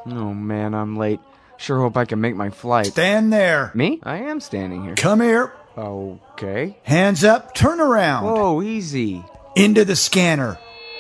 Oh, man, I'm late. Sure hope I can make my flight. Stand there. Me? I am standing here. Come here. Okay. Hands up, turn around. Whoa, easy. Into the scanner.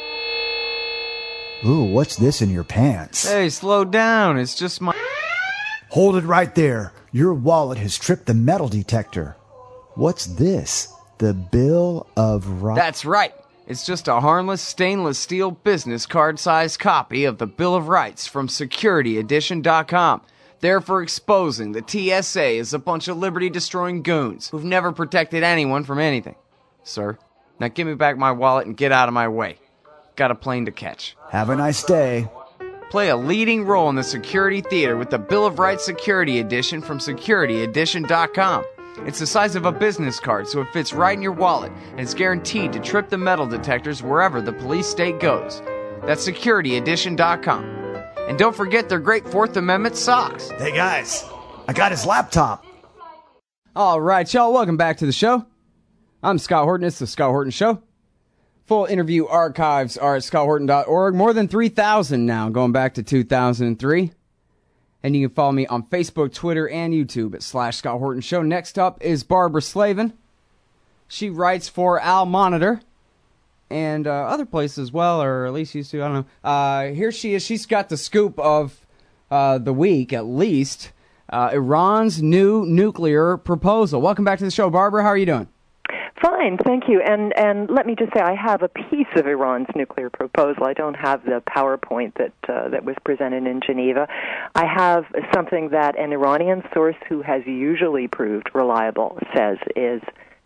Ooh, what's this in your pants? Hey, slow down. It's just my... Hold it right there. Your wallet has tripped the metal detector. What's this? The Bill of Rights? That's right. It's just a harmless stainless steel business card-sized copy of the Bill of Rights from SecurityEdition.com. There for exposing the TSA as a bunch of liberty-destroying goons who've never protected anyone from anything. Sir, now give me back my wallet and get out of my way. Got a plane to catch. Have a nice day. Play a leading role in the security theater with the Bill of Rights Security Edition from SecurityEdition.com. It's the size of a business card, so it fits right in your wallet, and it's guaranteed to trip the metal detectors wherever the police state goes. That's SecurityEdition.com. And don't forget their great Fourth Amendment socks. Hey guys, I got his laptop. All right, y'all, welcome back to the show. I'm Scott Horton. It's the Scott Horton Show. Full interview archives are at scotthorton.org. More than 3,000 now, going back to 2003. And you can follow me on Facebook, Twitter, and YouTube at /Scott Horton Show. Next up is Barbara Slavin. She writes for Al Monitor and other places as well, or at least used to, I don't know. Here she is. She's got the scoop of the week, at least. Iran's new nuclear proposal. Welcome back to the show, Barbara. How are you doing? Fine, thank you. And let me just say, I have a piece of Iran's nuclear proposal. I don't have the PowerPoint that was presented in Geneva. I have something that an Iranian source who has usually proved reliable says is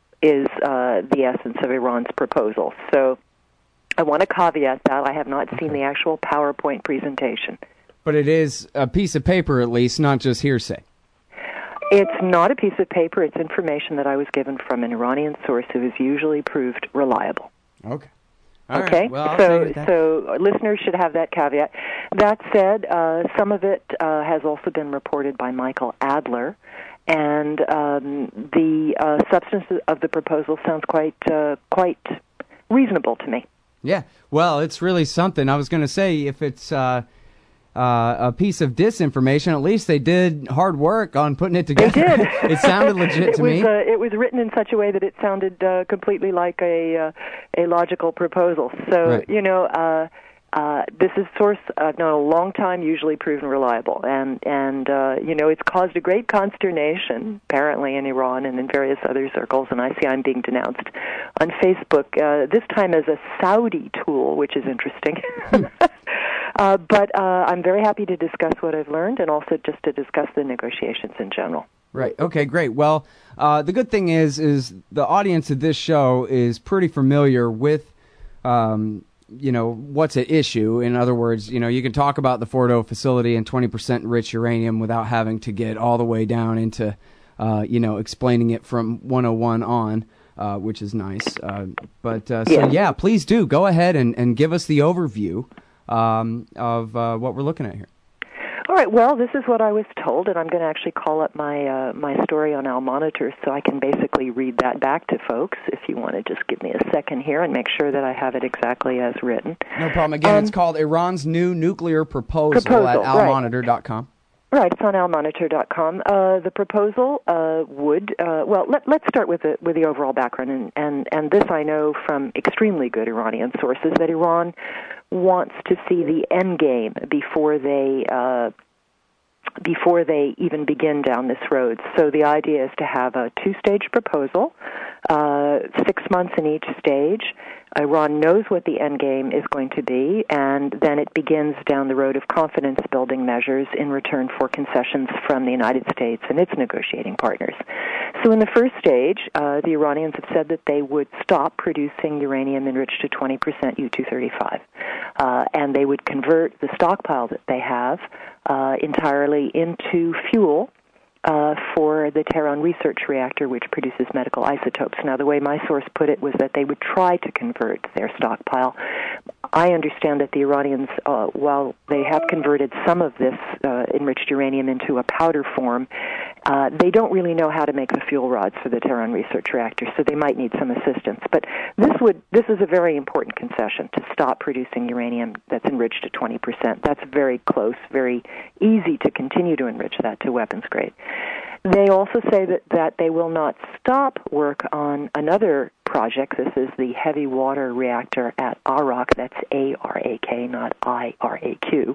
the essence of Iran's proposal. So I want to caveat that. I have not seen the actual PowerPoint presentation. But it is a piece of paper, at least, not just hearsay. It's not a piece of paper. It's information that I was given from an Iranian source who has usually proved reliable. Okay. Okay, right. Well, so listeners should have that caveat. That said, some of it has also been reported by Michael Adler, and the substance of the proposal sounds quite reasonable to me. Yeah, well, it's really something. I was going to say, if it's a piece of disinformation, at least they did hard work on putting it together. They did. It sounded legit to me. It was written in such a way that it sounded completely like a logical proposal. So, right. This is source I've known a long time, usually proven reliable, and it's caused a great consternation apparently in Iran and in various other circles. And I see I'm being denounced on Facebook this time as a Saudi tool, which is interesting. But I'm very happy to discuss what I've learned and also just to discuss the negotiations in general. Right. Okay, great. Well, the good thing is the audience of this show is pretty familiar with, what's at issue. In other words, you can talk about the Fordo facility and 20% enriched uranium without having to get all the way down into, explaining it from 101 on, which is nice. So, please do. Go ahead and give us the overview of what we're looking at here. All right, well, this is what I was told, and I'm going to actually call up my story on Al Monitor so I can basically read that back to folks. If you want to just give me a second here and make sure that I have it exactly as written. No problem. Again, it's called Iran's New Nuclear Proposal at almonitor.com. Right, it's on almonitor.com. The proposal would, let's start with the overall background, and this I know from extremely good Iranian sources, that Iran wants to see the end game before they even begin down this road. So the idea is to have a two-stage proposal, 6 months in each stage. Iran knows what the end game is going to be, and then it begins down the road of confidence-building measures in return for concessions from the United States and its negotiating partners. So in the first stage, the Iranians have said that they would stop producing uranium enriched to 20% U-235, and they would convert the stockpile that they have entirely into fuel for the Tehran research reactor, which produces medical isotopes. Now, the way my source put it was that they would try to convert their stockpile. I understand that the Iranians, while they have converted some of this enriched uranium into a powder form, they don't really know how to make the fuel rods for the Tehran research reactor, so they might need some assistance. But this is a very important concession to stop producing uranium that's enriched at 20%. That's very close, very easy to continue to enrich that to weapons grade. They also say that they will not stop work on another project. This is the heavy water reactor at Arak. That's A-R-A-K, not I-R-A-Q.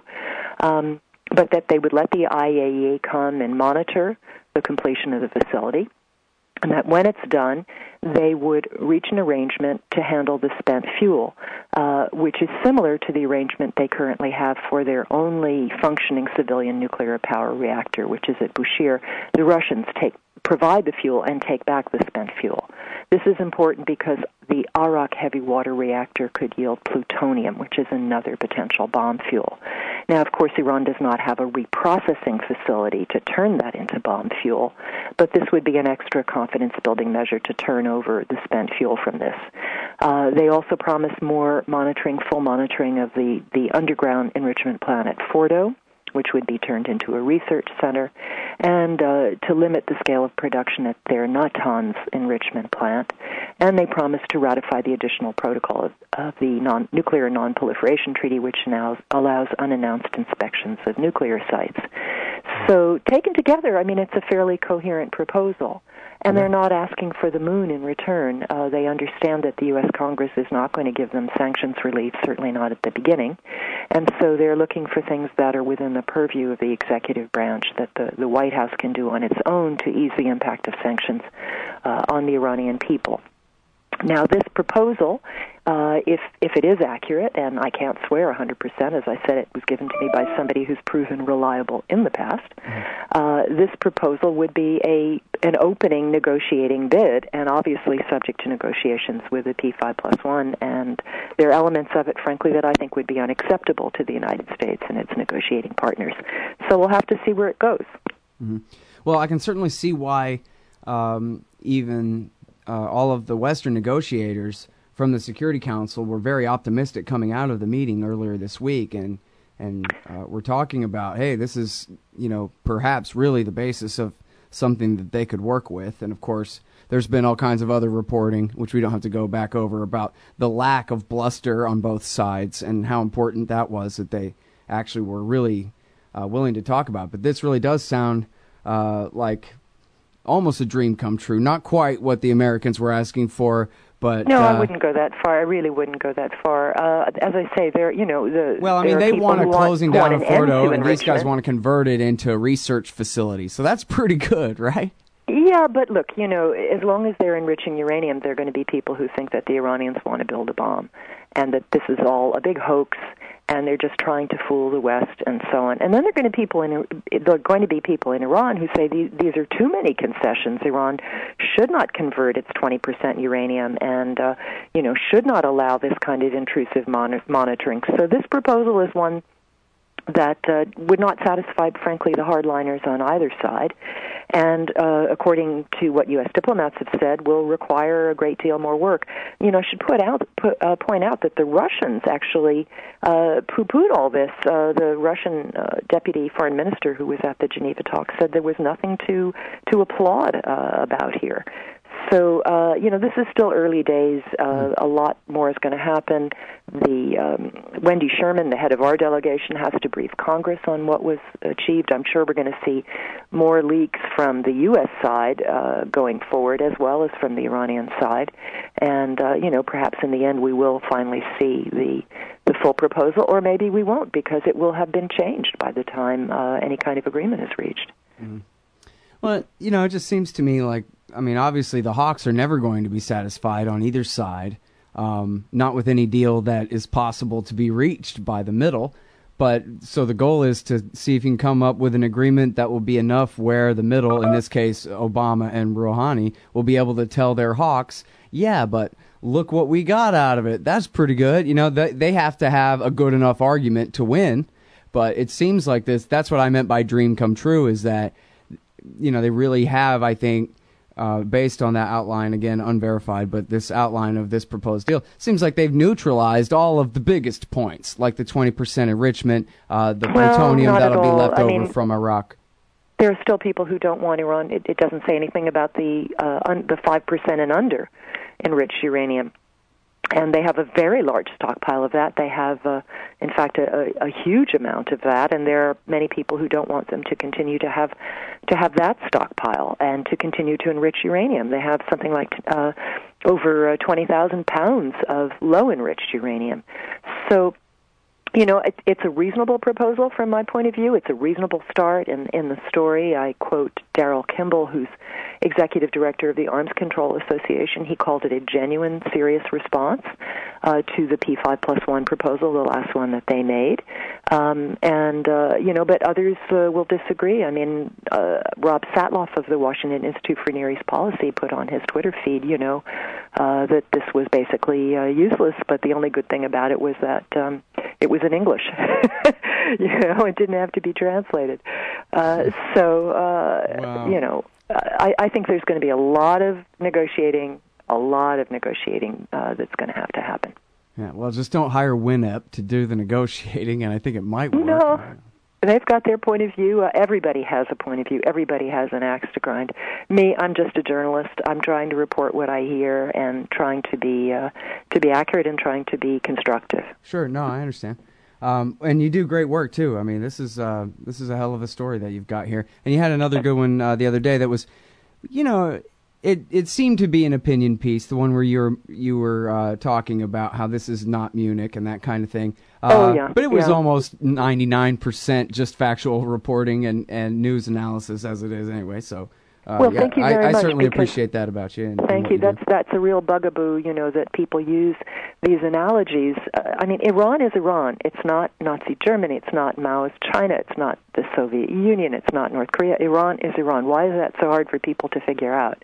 But that they would let the IAEA come and monitor the completion of the facility, and that when it's done, they would reach an arrangement to handle the spent fuel, which is similar to the arrangement they currently have for their only functioning civilian nuclear power reactor, which is at Bushehr. The Russians provide the fuel and take back the spent fuel. This is important because the Arak heavy water reactor could yield plutonium, which is another potential bomb fuel. Now, of course, Iran does not have a reprocessing facility to turn that into bomb fuel, but this would be an extra confidence-building measure to turn over the spent fuel from this. They also promise more monitoring, full monitoring of the underground enrichment plant at Fordo, which would be turned into a research center, and to limit the scale of production at their Natanz enrichment plant. And they promise to ratify the additional protocol of the Nuclear Non-Proliferation Treaty, which now allows unannounced inspections of nuclear sites. So taken together, I mean, it's a fairly coherent proposal. And they're not asking for the moon in return. They understand that the U.S. Congress is not going to give them sanctions relief, certainly not at the beginning. And so they're looking for things that are within the purview of the executive branch that the White House can do on its own to ease the impact of sanctions on the Iranian people. Now, this proposal, if it is accurate, and I can't swear 100%, as I said, it was given to me by somebody who's proven reliable in the past, this proposal would be an opening negotiating bid, and obviously subject to negotiations with the P5+1, and there are elements of it, frankly, that I think would be unacceptable to the United States and its negotiating partners. So we'll have to see where it goes. Mm-hmm. Well, I can certainly see why even all of the Western negotiators from the Security Council were very optimistic coming out of the meeting earlier this week, and we're talking about, hey, this is, perhaps really the basis of something that they could work with. And of course, there's been all kinds of other reporting, which we don't have to go back over, about the lack of bluster on both sides and how important that was that they actually were really willing to talk about. But this really does sound like almost a dream come true. Not quite what the Americans were asking for, but no, I wouldn't go that far. I really wouldn't go that far. As I say, they want a closing down of Fordo, and these guys want to convert it into a research facility. So that's pretty good, right? Yeah, but look, as long as they're enriching uranium, there are going to be people who think that the Iranians want to build a bomb, and that this is all a big hoax, and they're just trying to fool the West, and so on. And then there are going to be people in Iran who say these are too many concessions. Iran should not convert its 20% uranium, and should not allow this kind of intrusive monitoring. So this proposal is one that would not satisfy, frankly, the hardliners on either side, and according to what U.S. diplomats have said, will require a great deal more work. I should point out that the Russians actually poo-pooed all this. The Russian deputy foreign minister who was at the Geneva talks said there was nothing to applaud about here. So, this is still early days. A lot more is going to happen. Wendy Sherman, the head of our delegation, has to brief Congress on what was achieved. I'm sure we're going to see more leaks from the U.S. side going forward, as well as from the Iranian side. And, perhaps in the end we will finally see the full proposal, or maybe we won't, because it will have been changed by the time any kind of agreement is reached. Mm-hmm. Well, it just seems to me like, obviously the Hawks are never going to be satisfied on either side, not with any deal that is possible to be reached by the middle. But so the goal is to see if you can come up with an agreement that will be enough where the middle, in this case Obama and Rouhani, will be able to tell their Hawks, yeah, but look what we got out of it. That's pretty good. They have to have a good enough argument to win. But it seems like that's what I meant by dream come true, is that they really have, I think, based on that outline, again, unverified, but this outline of this proposed deal, seems like they've neutralized all of the biggest points, like the 20% enrichment, the plutonium that'll be left over from Iraq. There are still people who don't want Iran. It doesn't say anything about the 5% and under enriched uranium. And they have a very large stockpile of that. They have, in fact, a huge amount of that, and there are many people who don't want them to continue to have that stockpile and to continue to enrich uranium. They have something like over 20,000 pounds of low-enriched uranium. So, you know, it's a reasonable proposal from my point of view. It's a reasonable start. In the story, I quote Daryl Kimball, who's executive director of the Arms Control Association. He called it a genuine, serious response to the P5+1 proposal, the last one that they made. You know, but others will disagree. I mean, Rob Satloff of the Washington Institute for Near East Policy put on his Twitter feed, you know, that this was basically useless, but the only good thing about it was that it was in English. You know, it didn't have to be translated. Wow. You know, I think there's going to be a lot of negotiating that's going to have to happen. Yeah, well, just don't hire WINEP to do the negotiating, and I think it might work. No, they've got their point of view. Everybody has a point of view. Everybody has an axe to grind. Me, I'm just a journalist. I'm trying to report what I hear and trying to be accurate and trying to be constructive. Sure, no, I understand. And you do great work too. I mean, this is a hell of a story that you've got here. And you had another good one the other day that was, you know, it seemed to be an opinion piece, the one where you were talking about how this is not Munich and that kind of thing. Yeah. But it was almost 99% just factual reporting and news analysis as it is anyway. So. Well, thank you very much. I certainly appreciate that about you. Thank you. That's a real bugaboo, you know, that people use these analogies. I mean, Iran is Iran. It's not Nazi Germany. It's not Maoist China. It's not the Soviet Union. It's not North Korea. Iran is Iran. Why is that so hard for people to figure out?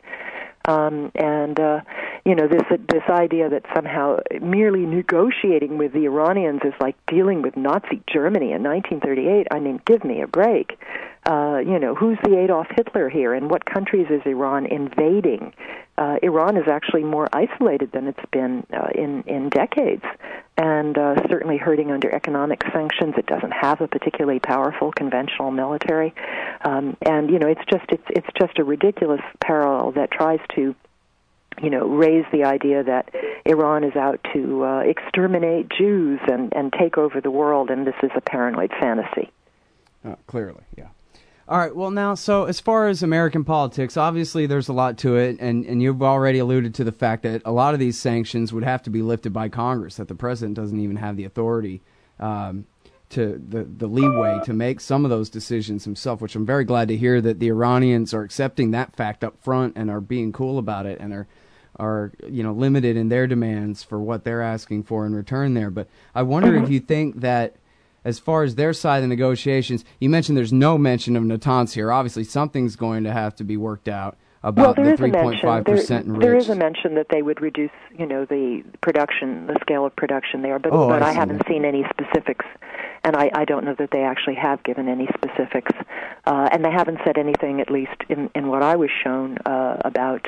You know, this idea that somehow merely negotiating with the Iranians is like dealing with Nazi Germany in 1938. I mean, give me a break. You know, who's the Adolf Hitler here, and what countries is Iran invading? Iran is actually more isolated than it's been in decades, and certainly hurting under economic sanctions. It doesn't have a particularly powerful conventional military, and you know, it's just a ridiculous parallel that tries to, you know, raise the idea that Iran is out to exterminate Jews and take over the world, and this is a paranoid fantasy. Clearly, yeah. All right, well now, so as far as American politics, obviously there's a lot to it, and you've already alluded to the fact that a lot of these sanctions would have to be lifted by Congress, that the president doesn't even have the authority to the leeway to make some of those decisions himself, which I'm very glad to hear that the Iranians are accepting that fact up front and are being cool about it and are you know, limited in their demands for what they're asking for in return there. But I wonder if you think that as far as their side of the negotiations, you mentioned there's no mention of Natanz here. Obviously, something's going to have to be worked out about the 3.5% enriched. There is a mention that they would reduce, you know, the scale of production there, but I haven't seen any specifics, and I don't know that they actually have given any specifics, and they haven't said anything, at least in what I was shown, about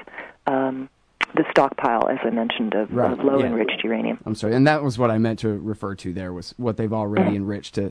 the stockpile, as I mentioned, of low-enriched uranium. I'm sorry, and that was what I meant to refer to there, was what they've already enriched to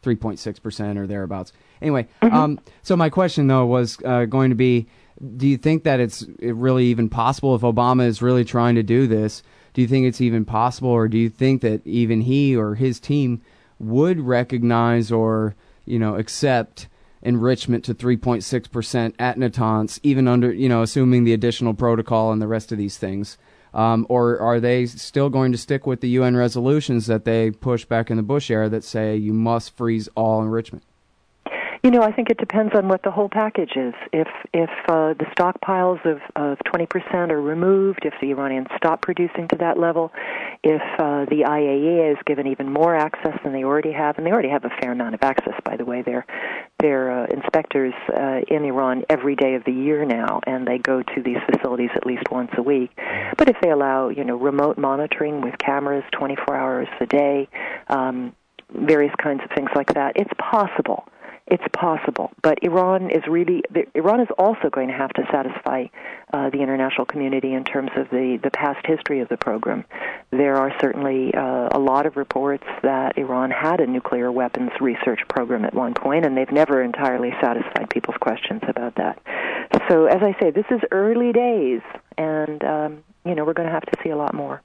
3.6% or thereabouts. Anyway, so my question, though, was going to be, do you think that it's really even possible, if Obama is really trying to do this, do you think it's even possible, or do you think that even he or his team would recognize or, you know, accept enrichment to 3.6% at Natanz, even under, you know, assuming the additional protocol and the rest of these things? Or are they still going to stick with the UN resolutions that they pushed back in the Bush era that say you must freeze all enrichment? You know, I think it depends on what the whole package is. If the stockpiles of 20% are removed, if the Iranians stop producing to that level, if the IAEA is given even more access than they already have, and they already have a fair amount of access, by the way. They're inspectors in Iran every day of the year now, and they go to these facilities at least once a week. But if they allow, you know, remote monitoring with cameras 24 hours a day, various kinds of things like that, it's possible. It's possible, but Iran is also going to have to satisfy the international community in terms of the past history of the program. There are certainly a lot of reports that Iran had a nuclear weapons research program at one point, and they've never entirely satisfied people's questions about that. So, as I say, this is early days, and we're going to have to see a lot more.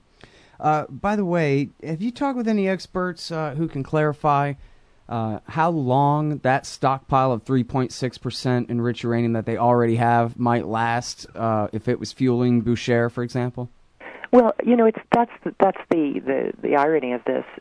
By the way, have you talked with any experts who can clarify how long that stockpile of 3.6% enriched uranium that they already have might last if it was fueling Bushehr, for example? Well, that's the irony of this.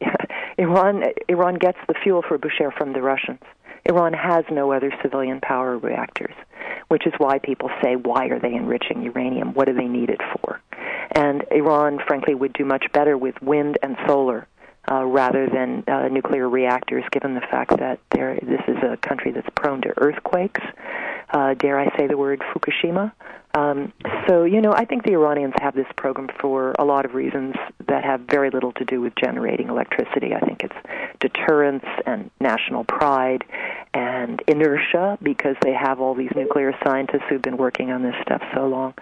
Iran gets the fuel for Bushehr from the Russians. Iran has no other civilian power reactors, which is why people say, why are they enriching uranium? What do they need it for? And Iran, frankly, would do much better with wind and solar rather than nuclear reactors, given the fact that this is a country that's prone to earthquakes. Dare I say the word Fukushima? So, I think the Iranians have this program for a lot of reasons that have very little to do with generating electricity. I think it's deterrence and national pride and inertia, because they have all these nuclear scientists who've been working on this stuff so long.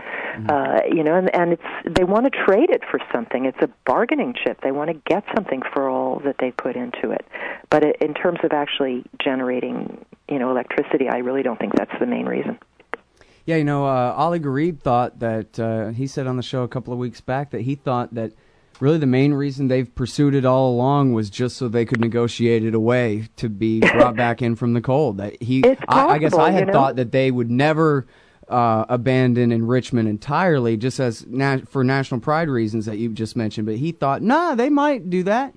And they want to trade it for something. It's a bargaining chip. They want to get something for all that they put into it. But in terms of actually generating, electricity, I really don't think that's the main reason. Yeah, Ali Gharib thought that, he said on the show a couple of weeks back that he thought that really the main reason they've pursued it all along was just so they could negotiate it away to be brought back in from the cold. That it's possible, I guess I had thought that they would never abandon enrichment entirely, just as for national pride reasons that you just mentioned. But he thought, they might do that,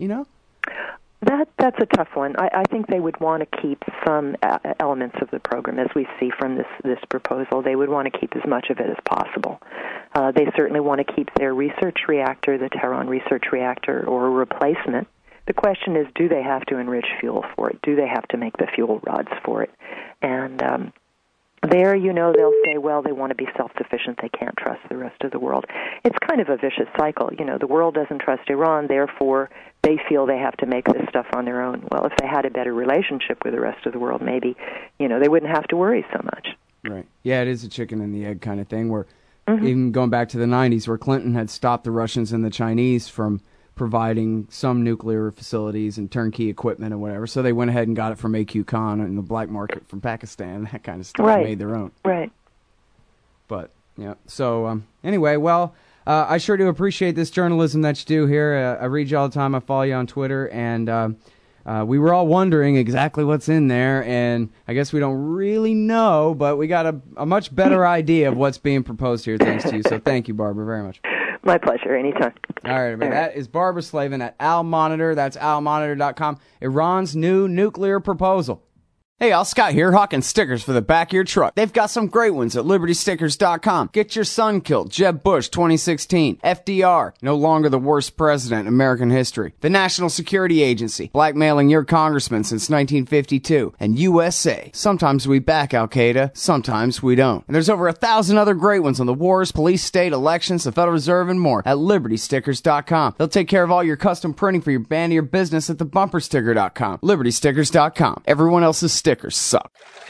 That's a tough one. I think they would want to keep some elements of the program, as we see from this proposal. They would want to keep as much of it as possible. They certainly want to keep their research reactor, the Tehran research reactor, or a replacement. The question is, do they have to enrich fuel for it? Do they have to make the fuel rods for it? And there, they'll say, well, they want to be self-sufficient. They can't trust the rest of the world. It's kind of a vicious cycle. The world doesn't trust Iran, therefore they feel they have to make this stuff on their own. Well, if they had a better relationship with the rest of the world, maybe, they wouldn't have to worry so much. Right. Yeah, it is a chicken and the egg kind of thing, where even going back to the 90s, where Clinton had stopped the Russians and the Chinese from providing some nuclear facilities and turnkey equipment and whatever. So they went ahead and got it from AQ Khan in the black market from Pakistan, that kind of stuff, made their own. Right. But, so anyway, well, I sure do appreciate this journalism that you do here. I read you all the time. I follow you on Twitter, and we were all wondering exactly what's in there, and I guess we don't really know, but we got a much better idea of what's being proposed here thanks to you. So thank you, Barbara, very much. My pleasure. Anytime. All right, everybody. That is Barbara Slavin at Al Monitor. That's almonitor.com. Iran's new nuclear proposal. Hey, y'all, Scott here, hawking stickers for the back of your truck. They've got some great ones at LibertyStickers.com. Get your son killed, Jeb Bush 2016. FDR, no longer the worst president in American history. The National Security Agency, blackmailing your congressman since 1952. And USA, sometimes we back Al-Qaeda, sometimes we don't. And there's over 1,000 other great ones on the wars, police, state, elections, the Federal Reserve, and more at LibertyStickers.com. They'll take care of all your custom printing for your band or your business at thebumpersticker.com. LibertyStickers.com. Everyone else's stickers suck.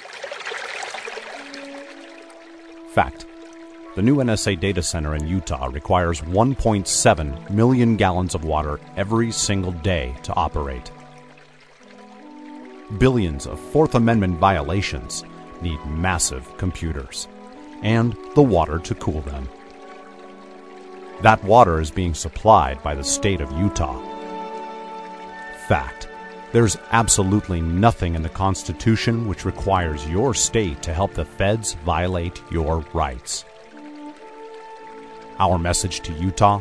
Fact. The new NSA data center in Utah requires 1.7 million gallons of water every single day to operate. Billions of Fourth Amendment violations need massive computers and the water to cool them. That water is being supplied by the state of Utah. Fact. There's absolutely nothing in the Constitution which requires your state to help the feds violate your rights. Our message to Utah: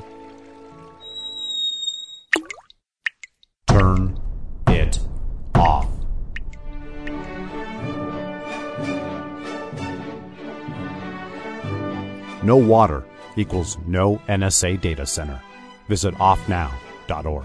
turn it off. No water equals no NSA data center. Visit offnow.org.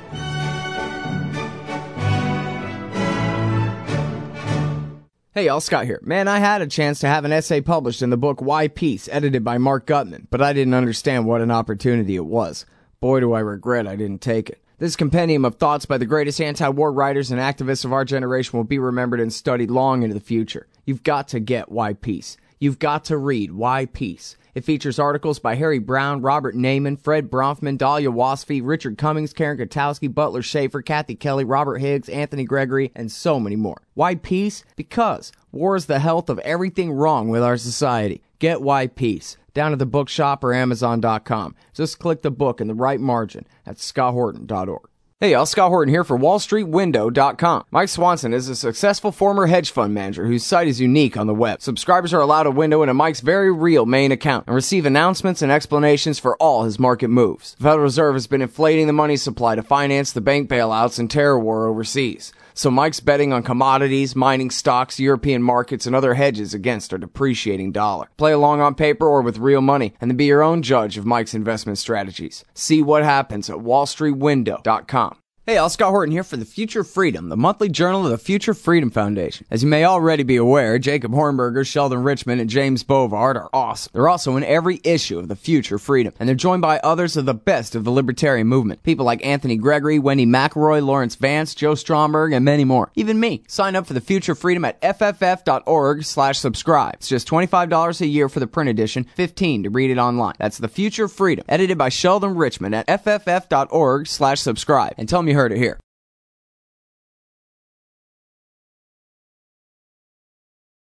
Hey y'all, Scott here. Man, I had a chance to have an essay published in the book Why Peace, edited by Mark Gutman, but I didn't understand what an opportunity it was. Boy, do I regret I didn't take it. This compendium of thoughts by the greatest anti-war writers and activists of our generation will be remembered and studied long into the future. You've got to get Why Peace. You've got to read Why Peace. It features articles by Harry Brown, Robert Naiman, Fred Bronfman, Dahlia Wasfy, Richard Cummings, Karen Kotowski, Butler Schaefer, Kathy Kelly, Robert Higgs, Anthony Gregory, and so many more. Why Peace? Because war is the health of everything wrong with our society. Get Why Peace. Down at the bookshop or Amazon.com. Just click the book in the right margin at scotthorton.org. Hey y'all, Scott Horton here for WallStreetWindow.com. Mike Swanson is a successful former hedge fund manager whose site is unique on the web. Subscribers are allowed a window into Mike's very real main account and receive announcements and explanations for all his market moves. The Federal Reserve has been inflating the money supply to finance the bank bailouts and terror war overseas. So Mike's betting on commodities, mining stocks, European markets, and other hedges against our depreciating dollar. Play along on paper or with real money, and then be your own judge of Mike's investment strategies. See what happens at WallStreetWindow.com. Hey, all, Scott Horton here for The Future Freedom, the monthly journal of the Future Freedom Foundation. As you may already be aware, Jacob Hornberger, Sheldon Richman, and James Bovard are awesome. They're also in every issue of The Future Freedom, and they're joined by others of the best of the libertarian movement. People like Anthony Gregory, Wendy McElroy, Lawrence Vance, Joe Stromberg, and many more. Even me. Sign up for The Future Freedom at fff.org/subscribe. It's just $25 a year for the print edition, $15 to read it online. That's The Future Freedom, edited by Sheldon Richman at fff.org/subscribe. And tell me you heard it here.